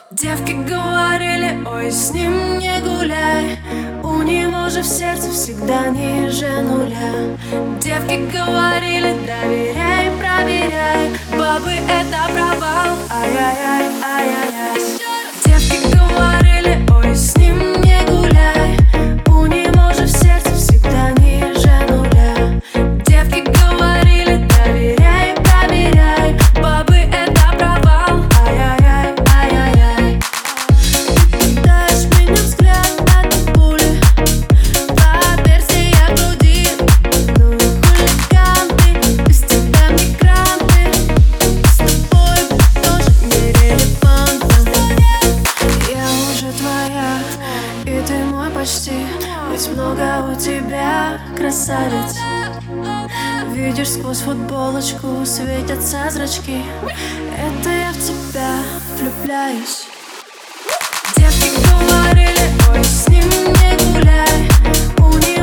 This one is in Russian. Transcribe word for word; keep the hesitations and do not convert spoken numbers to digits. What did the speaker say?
Девки говорили, ой, с ним не гуляй, у него же в сердце всегда ниже нуля. Девки говорили, доверяй, проверяй, бабы это провал, ай-яй-яй, ай-яй-яй. Девки говорили, ой, с ним не гуляй, у него же в сердце всегда ниже нуля. Девки говорили, доверяй, проверяй, бабы это провал, ай-яй-яй, ай-яй-яй. Пытаешь меня взгляд от пули, по версии груди, ну и хулиганты, без тебя мигранты, с тобой тоже нерелевантно. Я уже твоя, и ты мой почти, ведь много у тебя, красавец. Видишь, сквозь футболочку светятся зрачки, это я в тебя влюбляюсь. Девки говорили, ой, с ним не гуляй, у него